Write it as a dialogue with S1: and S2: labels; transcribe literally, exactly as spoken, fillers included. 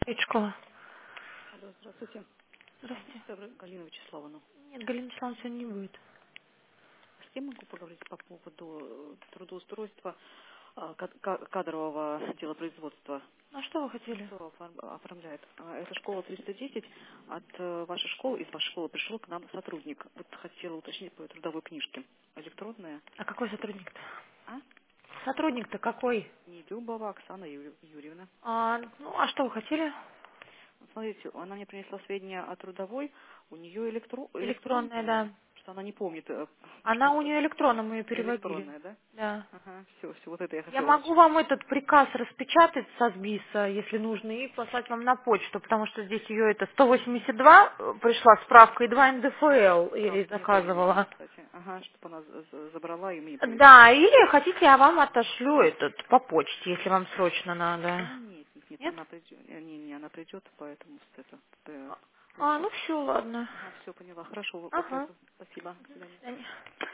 S1: Это школа.
S2: Алло, здравствуйте.
S1: Здравствуйте.
S2: Это Галина Вячеславовна.
S1: Нет, Галина Вячеславовна сегодня не будет.
S2: С кем могу поговорить по поводу э, трудоустройства а, ка- ка- кадрового дела производства?
S1: А что вы хотели?
S2: Кто оформ- оформляет? А, Это школа триста десять. От э, вашей школы, из вашей школы пришел к нам сотрудник. Вот хотела уточнить по трудовой книжке. Электронная.
S1: А какой сотрудник-то?
S2: А?
S1: Сотрудник-то какой?
S2: Недюбова Оксана Ю- Юрьевна.
S1: А, ну, а что вы хотели?
S2: Смотрите, она мне принесла сведения о трудовой. У нее электро-
S1: Электронная,
S2: электронная,
S1: да.
S2: что она не помнит, э,
S1: Она у
S2: что
S1: нее электронно, мы ее переводили.
S2: электронная, да?
S1: Да.
S2: Ага, все, все, вот это я
S1: Я
S2: хотела
S1: могу
S2: уточнить.
S1: вам этот приказ распечатать со СБИСа, если нужно, и послать вам на почту, потому что здесь ее это сто восемьдесят два э, пришла справка и два эн дэ эф эл я ей
S2: Справку мне тоже нужно,
S1: заказывала.
S2: кстати. Ага, чтобы она за- за- забрала и мне привезла.
S1: Да, или хотите, я вам отошлю этот по почте, если вам срочно надо.
S2: Да нет, нет, нет,
S1: Нет?
S2: она придет, э, не, не, она придет, поэтому с это, э,
S1: А,
S2: плохо.
S1: ну все, ладно.
S2: Ага, все, поняла. Хорошо, вот
S1: Ага.
S2: это, спасибо, до
S1: До
S2: свидания.
S1: свидания.